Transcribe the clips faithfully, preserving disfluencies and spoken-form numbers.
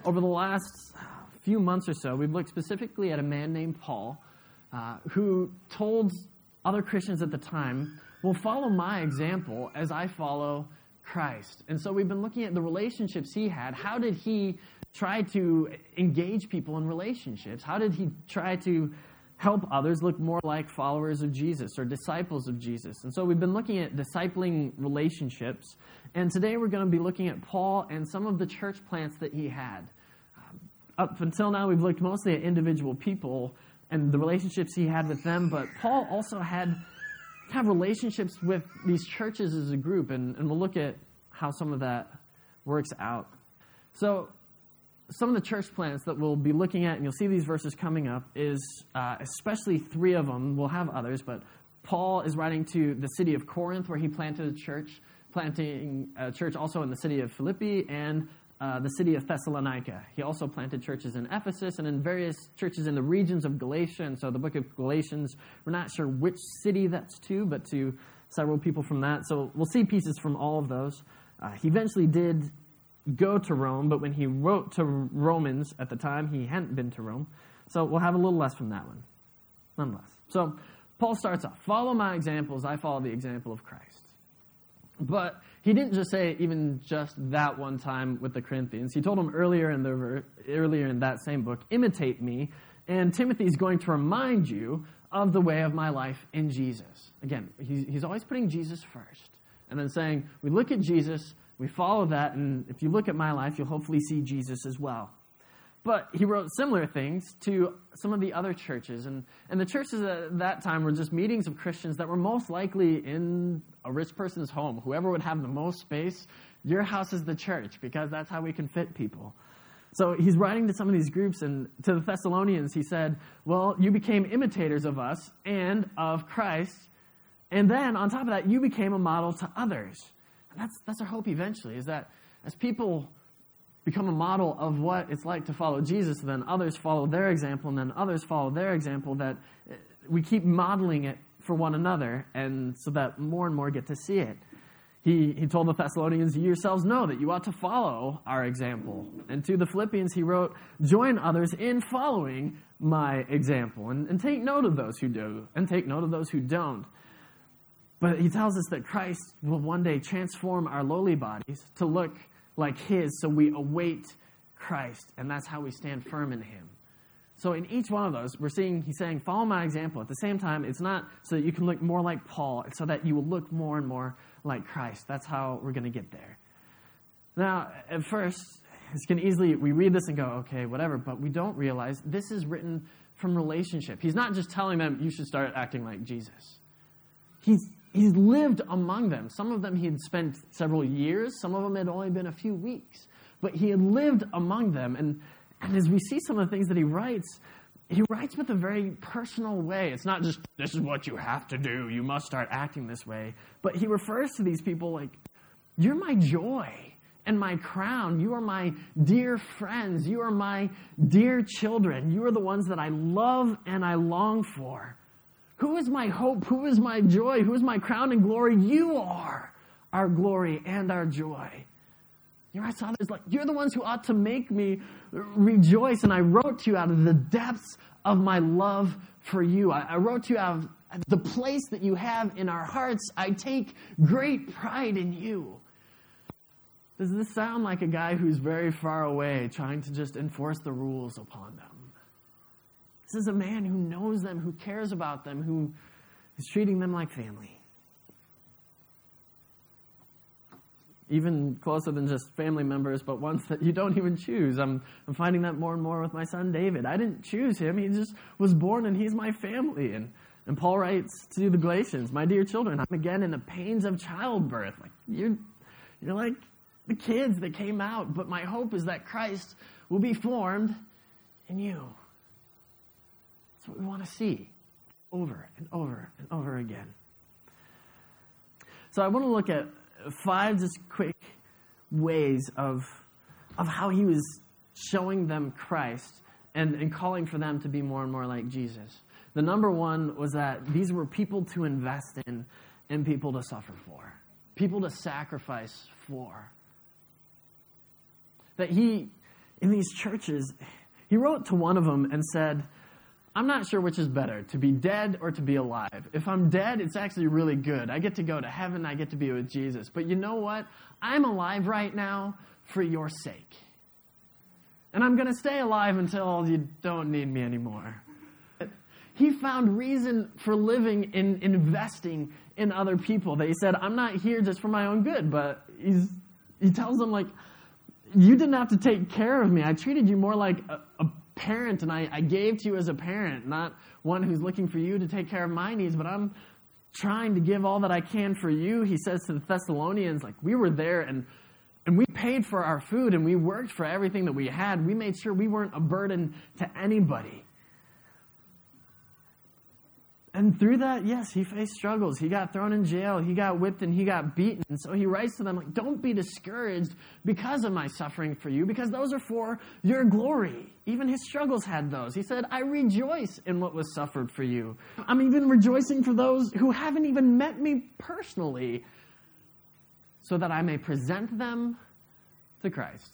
over the last few months or so, we've looked specifically at a man named Paul, uh, who told other Christians at the time, well, follow my example as I follow Christ. And so we've been looking at the relationships he had. How did he try to engage people in relationships? How did he try to help others look more like followers of Jesus or disciples of Jesus? And so we've been looking at discipling relationships. And today we're going to be looking at Paul and some of the church plants that he had. Um, up until now, we've looked mostly at individual people and the relationships he had with them. But Paul also had have relationships with these churches as a group, and, and we'll look at how some of that works out. So some of the church plants that we'll be looking at, and you'll see these verses coming up, is uh, especially three of them. We'll have others, but Paul is writing to the city of Corinth, where he planted a church, planting a church also in the city of Philippi and uh, the city of Thessalonica. He also planted churches in Ephesus and in various churches in the regions of Galatia. And so the book of Galatians, we're not sure which city that's to, but to several people from that. So we'll see pieces from all of those. Uh, he eventually did go to Rome, but when he wrote to Romans at the time, he hadn't been to Rome. So we'll have a little less from that one, nonetheless. So Paul starts off, follow my examples, I follow the example of Christ. But he didn't just say it even just that one time with the Corinthians. He told them earlier in the earlier in that same book, imitate me, and Timothy's going to remind you of the way of my life in Jesus. Again, he's, he's always putting Jesus first, and then saying, we look at Jesus, we follow that, and if you look at my life, you'll hopefully see Jesus as well. But he wrote similar things to some of the other churches. And, and the churches at that time were just meetings of Christians that were most likely in a rich person's home. Whoever would have the most space, your house is the church, because that's how we can fit people. So he's writing to some of these groups, and to the Thessalonians he said, well, you became imitators of us and of Christ. And then on top of that, you became a model to others. And that's, that's our hope eventually, is that as people become a model of what it's like to follow Jesus, then others follow their example, and then others follow their example, that we keep modeling it for one another, and so that more and more get to see it. He he told the Thessalonians, you yourselves know that you ought to follow our example. And to the Philippians he wrote, join others in following my example, and, and take note of those who do, and take note of those who don't. But he tells us that Christ will one day transform our lowly bodies to look like his, so we await Christ, and that's how we stand firm in him. So in each one of those, we're seeing, he's saying, follow my example. At the same time, it's not so that you can look more like Paul, it's so that you will look more and more like Christ. That's how we're going to get there. Now, at first, it's going to easily, we read this and go, okay, whatever, but we don't realize this is written from relationship. He's not just telling them, you should start acting like Jesus. He's He's lived among them. Some of them he had spent several years. Some of them had only been a few weeks. But he had lived among them. And, and as we see some of the things that he writes, he writes with a very personal way. It's not just, this is what you have to do. You must start acting this way. But he refers to these people like, you're my joy and my crown. You are my dear friends. You are my dear children. You are the ones that I love and I long for. Who is my hope? Who is my joy? Who is my crown and glory? You are our glory and our joy. You write to others like, you're the ones who ought to make me rejoice. And I wrote to you out of the depths of my love for you. I, I wrote to you out of the place that you have in our hearts. I take great pride in you. Does this sound like a guy who's very far away trying to just enforce the rules upon them? This is a man who knows them, who cares about them, who is treating them like family. Even closer than just family members, but ones that you don't even choose. I'm, I'm finding that more and more with my son David. I didn't choose him. He just was born and he's my family. And, and Paul writes to the Galatians, my dear children, I'm again in the pains of childbirth. Like you're, you're like the kids that came out, but my hope is that Christ will be formed in you. That's what we want to see over and over and over again. So I want to look at five just quick ways of, of how he was showing them Christ and, and calling for them to be more and more like Jesus. The number one was that these were people to invest in and people to suffer for. People to sacrifice for. That he in these churches, he wrote to one of them and said, I'm not sure which is better, to be dead or to be alive. If I'm dead, it's actually really good. I get to go to heaven. I get to be with Jesus. But you know what? I'm alive right now for your sake. And I'm going to stay alive until you don't need me anymore. He found reason for living in investing in other people. That he said, I'm not here just for my own good, but he's, he tells them, like, you didn't have to take care of me. I treated you more like a, a parent, and I, I gave to you as a parent, not one who's looking for you to take care of my needs, but I'm trying to give all that I can for you. He says to the Thessalonians, like, we were there, and and we paid for our food, and we worked for everything that we had. We made sure we weren't a burden to anybody. And through that, yes, he faced struggles. He got thrown in jail. He got whipped and he got beaten. And so he writes to them, like, don't be discouraged because of my suffering for you, because those are for your glory. Even his struggles had those. He said, I rejoice in what was suffered for you. I'm even rejoicing for those who haven't even met me personally, so that I may present them to Christ.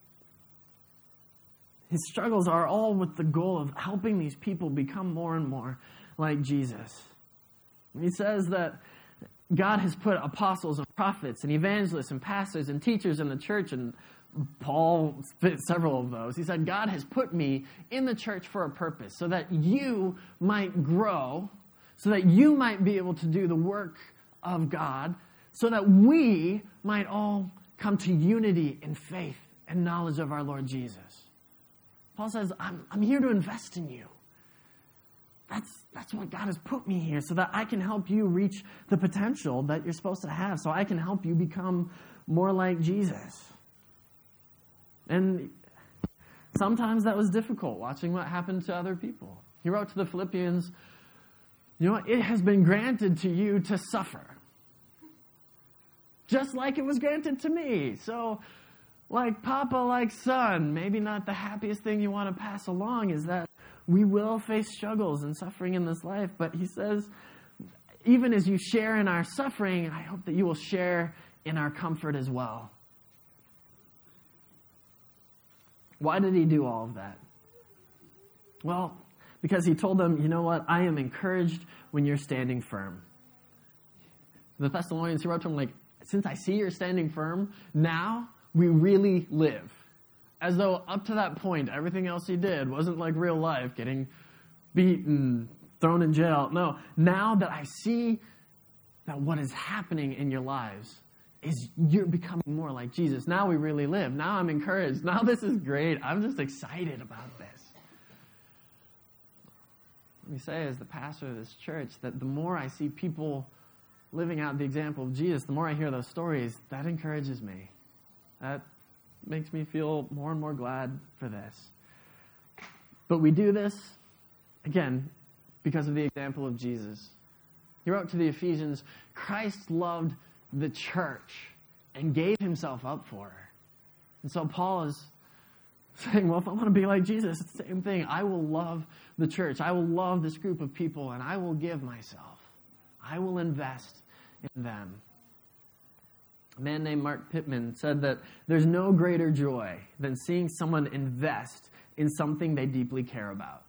His struggles are all with the goal of helping these people become more and more like Jesus. And he says that God has put apostles and prophets and evangelists and pastors and teachers in the church, and Paul fit several of those. He said, God has put me in the church for a purpose, so that you might grow, so that you might be able to do the work of God, so that we might all come to unity in faith and knowledge of our Lord Jesus. Paul says, I'm, I'm here to invest in you. That's, that's what God has put me here, so that I can help you reach the potential that you're supposed to have, so I can help you become more like Jesus. And sometimes that was difficult, watching what happened to other people. He wrote to the Philippians, you know what, it has been granted to you to suffer, just like it was granted to me. So, like Papa, like Son, maybe not the happiest thing you want to pass along is that we will face struggles and suffering in this life. But he says, even as you share in our suffering, I hope that you will share in our comfort as well. Why did he do all of that? Well, because he told them, you know what, I am encouraged when you're standing firm. The Thessalonians, he wrote to them, like, since I see you're standing firm, now we really live. As though up to that point, everything else he did wasn't like real life, getting beaten, thrown in jail. No, now that I see that what is happening in your lives is you're becoming more like Jesus. Now we really live. Now I'm encouraged. Now this is great. I'm just excited about this. Let me say, as the pastor of this church, that the more I see people living out the example of Jesus, the more I hear those stories, that encourages me. That makes me feel more and more glad for this. But we do this, again, because of the example of Jesus. He wrote to the Ephesians, Christ loved the church and gave himself up for her. And so Paul is saying, well, if I want to be like Jesus, it's the same thing. I will love the church. I will love this group of people, and I will give myself. I will invest in them. A man named Mark Pittman said that there's no greater joy than seeing someone invest in something they deeply care about.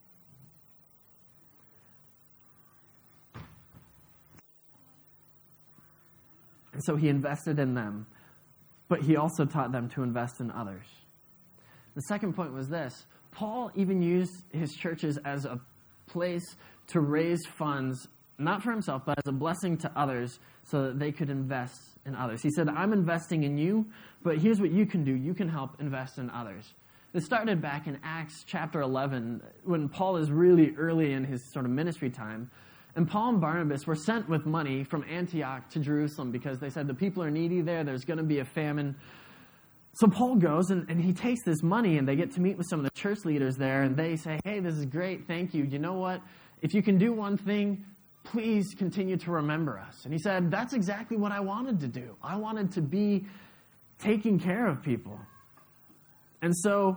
And so he invested in them, but he also taught them to invest in others. The second point was this. Paul even used his churches as a place to raise funds, not for himself, but as a blessing to others so that they could invest in others. He said, I'm investing in you, but here's what you can do. You can help invest in others. This started back in Acts chapter eleven, when Paul is really early in his sort of ministry time. And Paul and Barnabas were sent with money from Antioch to Jerusalem because they said the people are needy there. There's going to be a famine. So Paul goes and, and he takes this money, and they get to meet with some of the church leaders there, and they say, hey, this is great. Thank you. You know what? If you can do one thing, please continue to remember us. And he said, that's exactly what I wanted to do. I wanted to be taking care of people. And so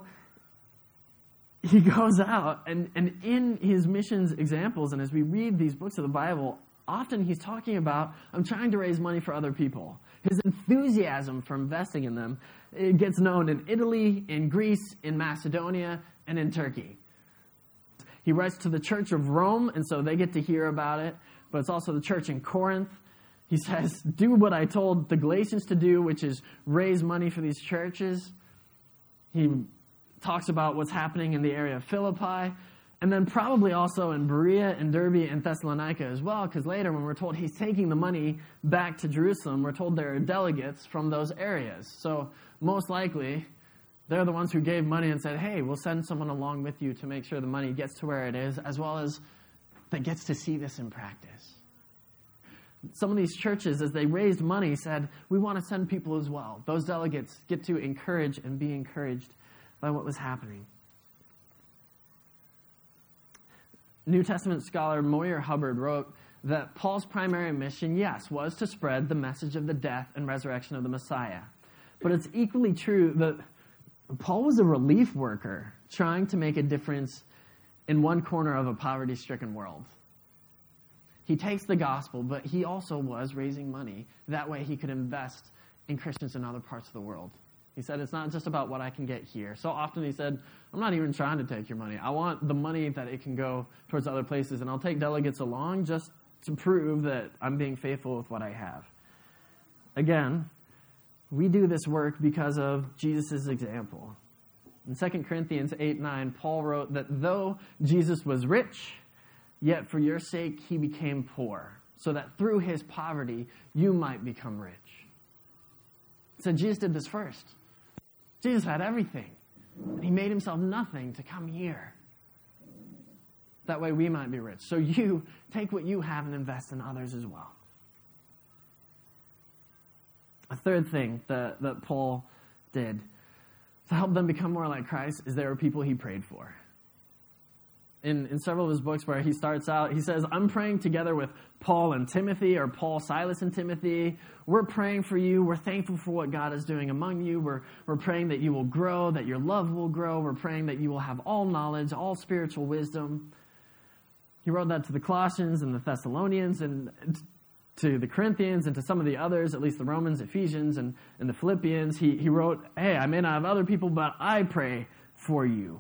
he goes out, and, and in his missions examples, and as we read these books of the Bible, often he's talking about, I'm trying to raise money for other people. His enthusiasm for investing in them, it gets known in Italy, in Greece, in Macedonia, and in Turkey. He writes to the church of Rome, and so they get to hear about it, but it's also the church in Corinth. He says, do what I told the Galatians to do, which is raise money for these churches. He talks about what's happening in the area of Philippi, and then probably also in Berea and Derbe and Thessalonica as well, because later when we're told he's taking the money back to Jerusalem, we're told there are delegates from those areas. So most likely, they're the ones who gave money and said, hey, we'll send someone along with you to make sure the money gets to where it is, as well as that gets to see this in practice. Some of these churches, as they raised money, said, we want to send people as well. Those delegates get to encourage and be encouraged by what was happening. New Testament scholar Moyer Hubbard wrote that Paul's primary mission, yes, was to spread the message of the death and resurrection of the Messiah. But it's equally true that Paul was a relief worker trying to make a difference in one corner of a poverty-stricken world. He takes the gospel, but he also was raising money. That way he could invest in Christians in other parts of the world. He said, it's not just about what I can get here. So often he said, I'm not even trying to take your money. I want the money that it can go towards other places, and I'll take delegates along just to prove that I'm being faithful with what I have. Again, we do this work because of Jesus' example. In Second Corinthians eight nine, Paul wrote that though Jesus was rich, yet for your sake he became poor, so that through his poverty you might become rich. So Jesus did this first. Jesus had everything, and he made himself nothing to come here. That way we might be rich. So you take what you have and invest in others as well. A third thing that, that Paul did to help them become more like Christ is there were people he prayed for. In, in several of his books where he starts out, he says, I'm praying together with Paul and Timothy, or Paul, Silas, and Timothy. We're praying for you. We're thankful for what God is doing among you. We're, we're praying that you will grow, that your love will grow. We're praying that you will have all knowledge, all spiritual wisdom. He wrote that to the Colossians and the Thessalonians and to the Corinthians and to some of the others, at least the Romans, Ephesians, and, and the Philippians. He, he wrote, hey, I may not have other people, but I pray for you.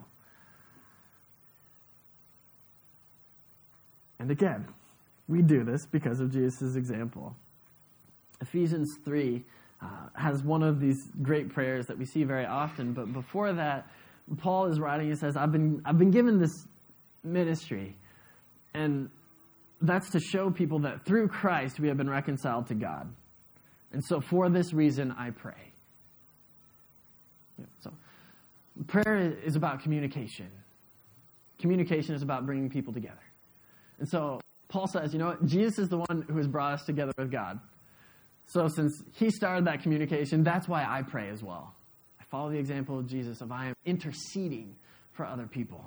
And again, we do this because of Jesus' example. Ephesians three uh, has one of these great prayers that we see very often, but before that, Paul is writing, he says, I've been, I've been given this ministry, and that's to show people that through Christ we have been reconciled to God. And so for this reason, I pray. Yeah, so prayer is about communication. Communication is about bringing people together. And so Paul says, you know what? Jesus is the one who has brought us together with God. So since he started that communication, that's why I pray as well. I follow the example of Jesus of I am interceding for other people.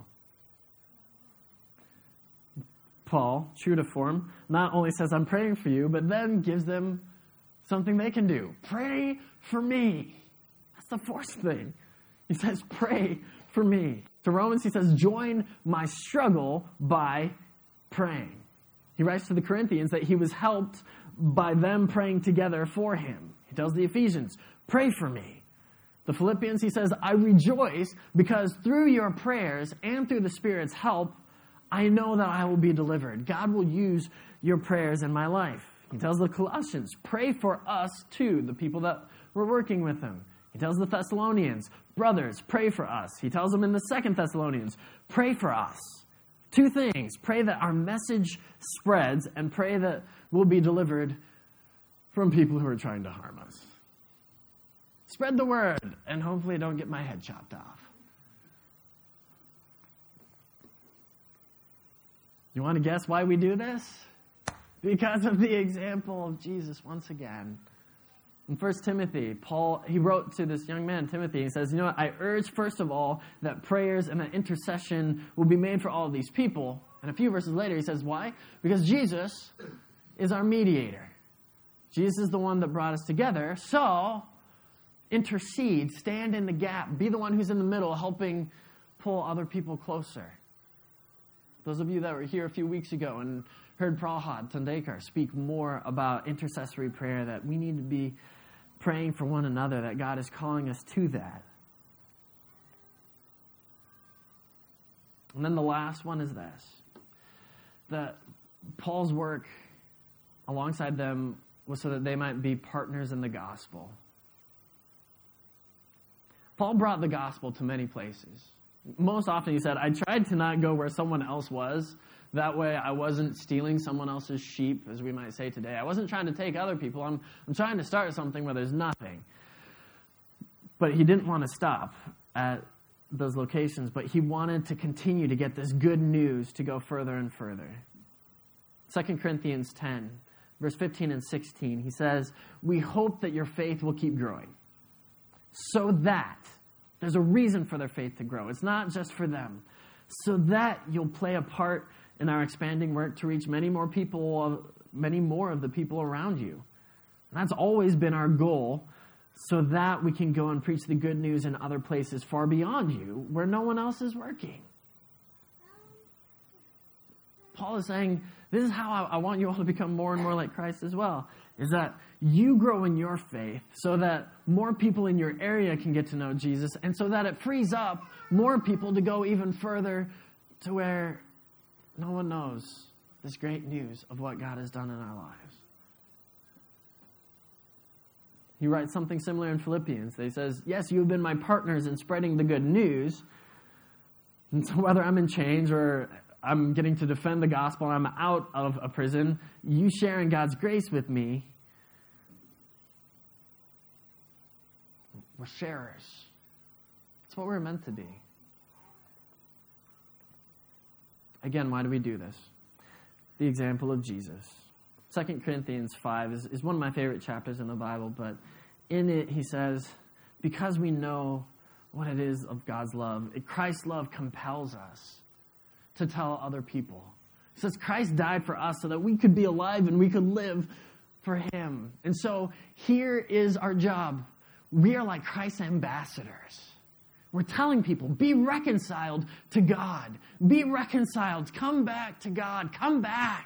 Paul, true to form, not only says I'm praying for you, but then gives them something they can do. Pray for me. That's the fourth thing. He says, pray for me. To Romans, he says, join my struggle by praying. He writes to the Corinthians that he was helped by them praying together for him. He tells the Ephesians, pray for me. The Philippians, he says, I rejoice because through your prayers and through the Spirit's help, I know that I will be delivered. God will use your prayers in my life. He tells the Colossians, pray for us too, the people that were working with him. He tells the Thessalonians, brothers, pray for us. He tells them in the Second Thessalonians, pray for us. Two things. Pray that our message spreads, and pray that we'll be delivered from people who are trying to harm us. Spread the word, and hopefully don't get my head chopped off. You want to guess why we do this? Because of the example of Jesus once again. In First Timothy, Paul, he wrote to this young man, Timothy, he says, you know what, I urge first of all that prayers and that intercession will be made for all of these people. And a few verses later, he says, why? Because Jesus is our mediator. Jesus is the one that brought us together. So, intercede, stand in the gap, be the one who's in the middle, helping pull other people closer. Those of you that were here a few weeks ago and heard Prahad Tandekar speak more about intercessory prayer, that we need to be praying for one another, that God is calling us to that. And then the last one is this, that Paul's work alongside them was so that they might be partners in the gospel. Paul brought the gospel to many places. Most often he said, I tried to not go where someone else was. That way I wasn't stealing someone else's sheep, as we might say today. I wasn't trying to take other people. I'm, I'm trying to start something where there's nothing. But he didn't want to stop at those locations, but he wanted to continue to get this good news to go further and further. Second Corinthians ten, verse fifteen and sixteen, he says, we hope that your faith will keep growing, so that there's a reason for their faith to grow. It's not just for them. So that you'll play a part in our expanding work to reach many more people, many more of the people around you. And that's always been our goal, so that we can go and preach the good news in other places far beyond you, where no one else is working. Paul is saying, this is how I, I want you all to become more and more like Christ as well, is that you grow in your faith so that more people in your area can get to know Jesus, and so that it frees up more people to go even further to where no one knows this great news of what God has done in our lives. He writes something similar in Philippians. He says, yes, you have been my partners in spreading the good news. And so whether I'm in chains or I'm getting to defend the gospel, I'm out of a prison, you sharing God's grace with me, we're sharers. That's what we're meant to be. Again, why do we do this? The example of Jesus. Second Corinthians five is, is one of my favorite chapters in the Bible, but in it he says, because we know what it is of God's love, Christ's love compels us to tell other people. He says Christ died for us so that we could be alive and we could live for him. And so here is our job. We are like Christ's ambassadors. We're telling people, be reconciled to God. Be reconciled. Come back to God. Come back.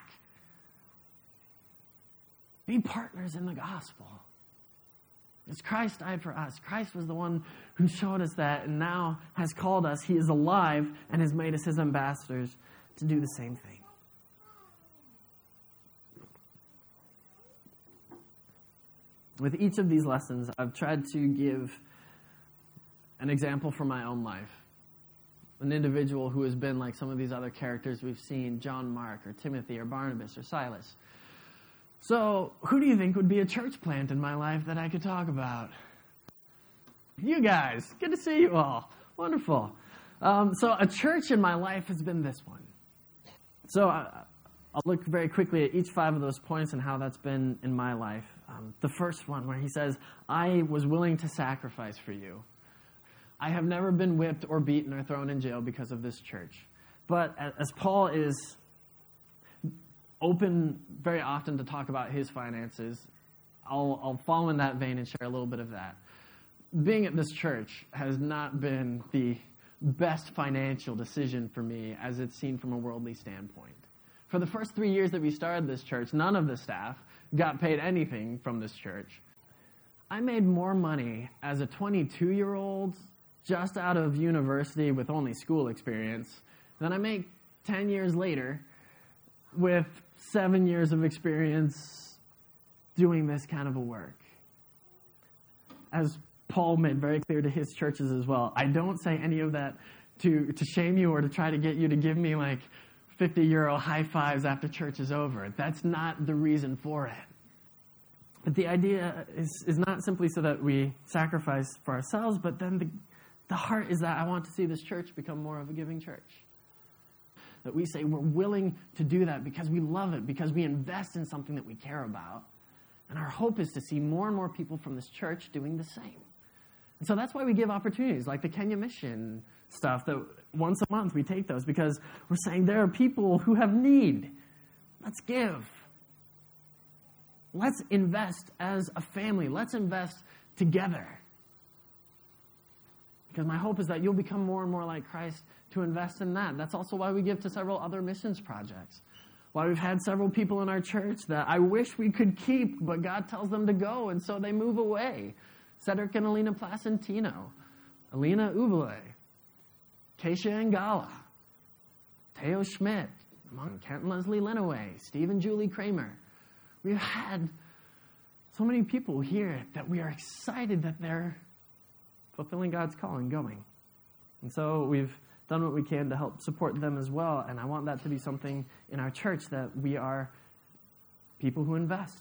Be partners in the gospel. It's Christ died for us. Christ was the one who showed us that and now has called us. He is alive and has made us his ambassadors to do the same thing. With each of these lessons, I've tried to give an example from my own life. An individual who has been like some of these other characters we've seen, John Mark or Timothy or Barnabas or Silas. So, who do you think would be a church plant in my life that I could talk about? You guys. Good to see you all. Wonderful. Um, so, a church in my life has been this one. So, I, I'll look very quickly at each five of those points and how that's been in my life. Um, the first one where he says, I was willing to sacrifice for you. I have never been whipped or beaten or thrown in jail because of this church. But as Paul is open very often to talk about his finances, I'll, I'll follow in that vein and share a little bit of that. Being at this church has not been the best financial decision for me as it's seen from a worldly standpoint. For the first three years that we started this church, none of the staff got paid anything from this church. I made more money as a twenty-two-year-old just out of university with only school experience than I make ten years later with seven years of experience doing this kind of a work. As Paul made very clear to his churches as well, I don't say any of that to, to shame you or to try to get you to give me like fifty euro high fives after church is over. That's not the reason for it. But the idea is, is not simply so that we sacrifice for ourselves, but then the, the heart is that I want to see this church become more of a giving church. That we say we're willing to do that because we love it, because we invest in something that we care about. And our hope is to see more and more people from this church doing the same. And so that's why we give opportunities like the Kenya Mission stuff, that once a month we take those because we're saying there are people who have need. Let's give. Let's invest as a family. Let's invest together. Because my hope is that you'll become more and more like Christ to invest in that. That's also why we give to several other missions projects. Why we've had several people in our church that I wish we could keep, but God tells them to go, and so they move away. Cedric and Alina Placentino, Alina Ubele, Keisha Ngala, Teo Schmidt, among Kent and Leslie Linaway, Steve and Julie Kramer. We've had so many people here that we are excited that they're fulfilling God's call and going. And so we've done what we can to help support them as well, and I want that to be something in our church, that we are people who invest.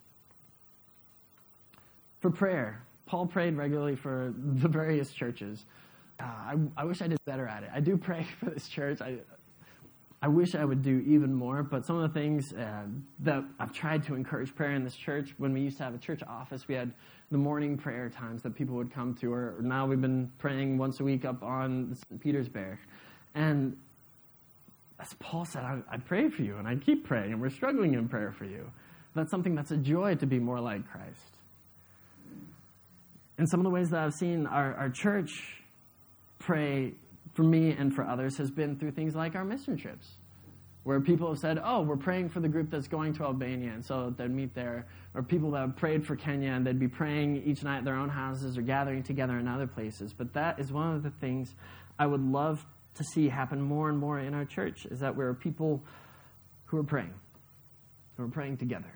For prayer, Paul prayed regularly for the various churches. Uh, I, I wish I did better at it. I do pray for this church. I I wish I would do even more, but some of the things uh, that I've tried to encourage prayer in this church, when we used to have a church office, we had the morning prayer times that people would come to, or now we've been praying once a week up on Saint Petersburg. And as Paul said, I, I pray for you, and I keep praying, and we're struggling in prayer for you. That's something that's a joy, to be more like Christ. And some of the ways that I've seen our, our church pray for me and for others has been through things like our mission trips, where people have said, oh, we're praying for the group that's going to Albania, and so they'd meet there. Or people that have prayed for Kenya, and they'd be praying each night at their own houses or gathering together in other places. But that is one of the things I would love to see happen more and more in our church, is that we're people who are praying, who are praying together.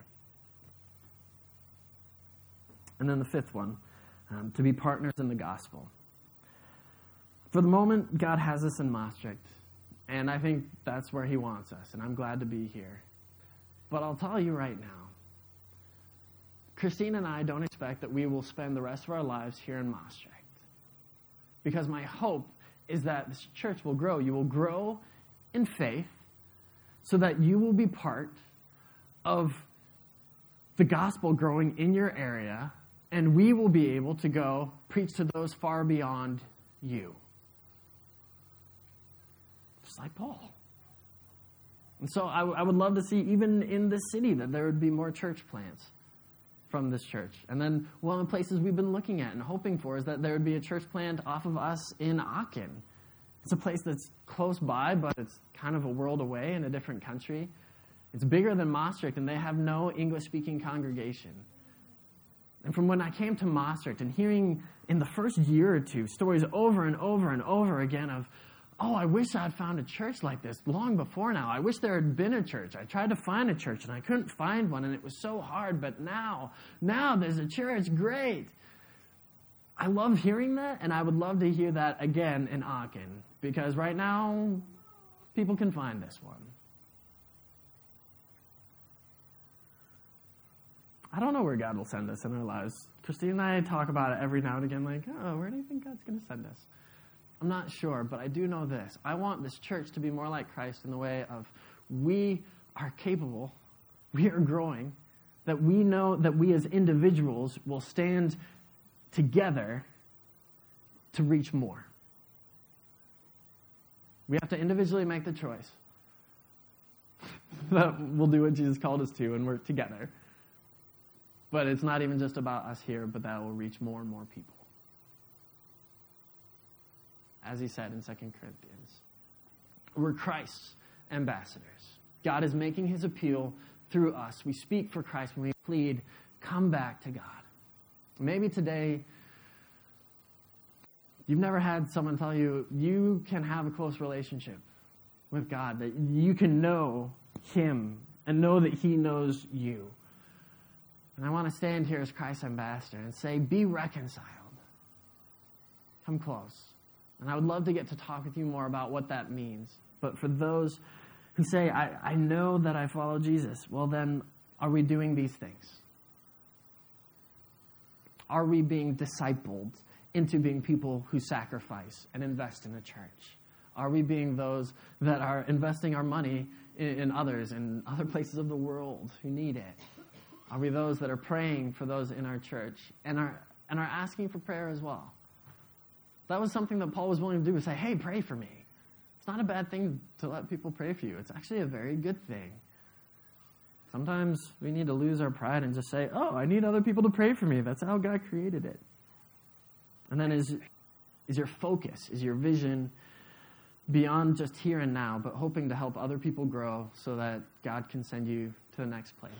And then the fifth one, um, to be partners in the gospel. For the moment, God has us in Maastricht, and I think that's where he wants us, and I'm glad to be here. But I'll tell you right now, Christine and I don't expect that we will spend the rest of our lives here in Maastricht, because my hope is that this church will grow. You will grow in faith so that you will be part of the gospel growing in your area, and we will be able to go preach to those far beyond you. Just like Paul. And so I, w- I would love to see, even in this city, that there would be more church plants from this church. And then one of the places we've been looking at and hoping for is that there would be a church plant off of us in Aachen. It's a place that's close by, but it's kind of a world away in a different country. It's bigger than Maastricht, and they have no English-speaking congregation. And from when I came to Maastricht and hearing in the first year or two stories over and over and over again of, oh, I wish I'd found a church like this long before now. I wish there had been a church. I tried to find a church, and I couldn't find one, and it was so hard. But now, now there's a church. Great. I love hearing that, and I would love to hear that again in Aachen, because right now, people can find this one. I don't know where God will send us in our lives. Christine and I talk about it every now and again, like, oh, where do you think God's going to send us? I'm not sure, but I do know this. I want this church to be more like Christ in the way of we are capable, we are growing, that we know that we as individuals will stand together to reach more. We have to individually make the choice that we'll do what Jesus called us to and work together. But it's not even just about us here, but that will reach more and more people. As he said in Second Corinthians, we're Christ's ambassadors. God is making his appeal through us. We speak for Christ when we plead, come back to God. Maybe today, you've never had someone tell you, you can have a close relationship with God, that you can know him and know that he knows you. And I want to stand here as Christ's ambassador and say, be reconciled. Come close. And I would love to get to talk with you more about what that means. But for those who say, I, I know that I follow Jesus, well then, are we doing these things? Are we being discipled into being people who sacrifice and invest in a church? Are we being those that are investing our money in, in others, in other places of the world who need it? Are we those that are praying for those in our church and are and are asking for prayer as well? That was something that Paul was willing to do, was say, hey, pray for me. It's not a bad thing to let people pray for you. It's actually a very good thing. Sometimes we need to lose our pride and just say, oh, I need other people to pray for me. That's how God created it. And then is, is your focus, is your vision beyond just here and now, but hoping to help other people grow so that God can send you to the next place.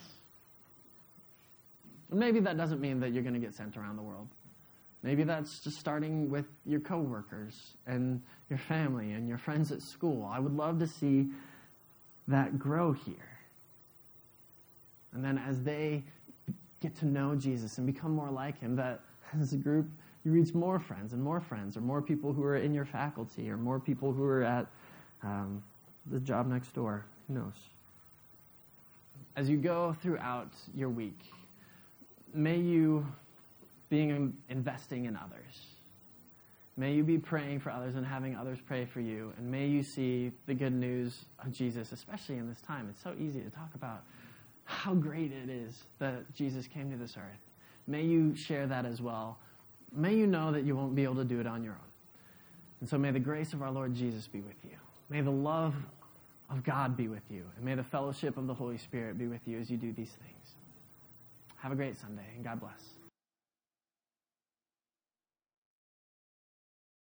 And maybe that doesn't mean that you're going to get sent around the world. Maybe that's just starting with your coworkers and your family and your friends at school. I would love to see that grow here. And then as they get to know Jesus and become more like him, that as a group, you reach more friends and more friends, or more people who are in your faculty, or more people who are at um, the job next door. Who knows? As you go throughout your week, may you be investing in others. May you be praying for others and having others pray for you. And may you see the good news of Jesus, especially in this time. It's so easy to talk about how great it is that Jesus came to this earth. May you share that as well. May you know that you won't be able to do it on your own. And so may the grace of our Lord Jesus be with you. May the love of God be with you. And may the fellowship of the Holy Spirit be with you as you do these things. Have a great Sunday, and God bless.